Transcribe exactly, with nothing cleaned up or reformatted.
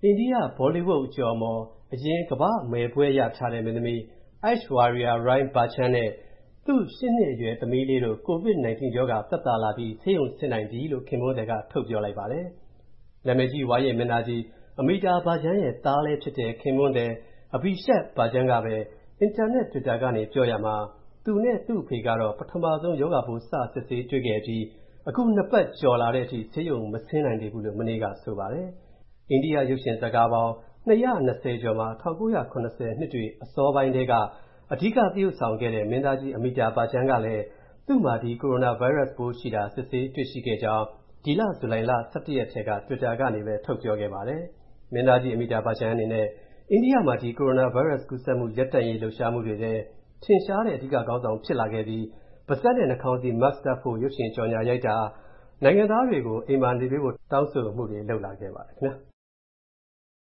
အိန္ဒိယဘောလီဝုဒ်အကျော်အမော်အရင်ကမ္ဘာ့မယ်ဘွဲ့ရထားတဲ့မင်းသမီး Aishwarya Rai Bachchan နဲ့သူ့ရှစ်နှစ်အရွယ်သမီးလေးတို့ ကိုဗစ် ၁၉ ရောဂါသက်သာလာပြီးဆေးရုံဆင်းနိုင်ပြီလို့ခင်ပွန်းသည်ကထုတ်ပြောလိုက်ပါတယ်။နာမည်ကြီးဝါရင့်မင်းသားကြီး Amitabh Bachchan ရဲ့သားလည်းဖြစ်တဲ့ခင်ပွန်းသည် Abhishek Bachchan ကပဲအင်တာနက် Twitter ကနေပြောရာမှာသူနဲ့သူ့အဖေကတော့ပထမဆုံးရောဂါပိုးစစစ်ဆေးတွေ့ခဲ့ပြီးအခုနှစ်ပတ်ကျော်လာတဲ့အထိဆေးရုံမဆင်းနိုင်သေးဘူးလို့မနေ့ကဆိုပါတယ်။အိန္ဒိယရုပ်ရှင်ဇာတ်ကားပေါင်း၂၂၀ကျော်မှာ၁၉၇၀နှစ်တွေအစောပိုင်းထဲကအဓိကသရုပ်ဆောင်ခဲ့တဲ့မင်းသားကြီး Amitabh Bachchan ကလည်းသူ့မှာဒီ Coronavirus ပိုးရှိတာစစ်ဆေးတွေ့ရှိခဲ့ကြောင်းဒီလဇူလိုင်လ၁၁ရက်ထဲက Twitter ကနေပဲထုတ်ပြောခဲ့ပါတယ်။မင်းသားကြီး Amitabh Bachchan အနေနဲ့အိန္ဒိယမှာဒီ Coronavirus ကူးစက်မှုရပ်တန့်ရေးလှုပ်ရှားမှုတွေထဲထင်ရှားတဲ့အဓိကခေါင်းဆောင်ဖြစ်လာခဲ့ပြီးပါးစပ်နဲ့နှာခေါင်းစည်း Mask တပ်ဖို့ရုပ်ရှင်ကြော်ငြာရိုက်တာနိုင်ငံသားတွေကိုအိမ်မှာနေပေးဖို့တောင်းဆိုမှုတွေလုပ်လာခဲ့ပါတယ်ခင်ဗျာ။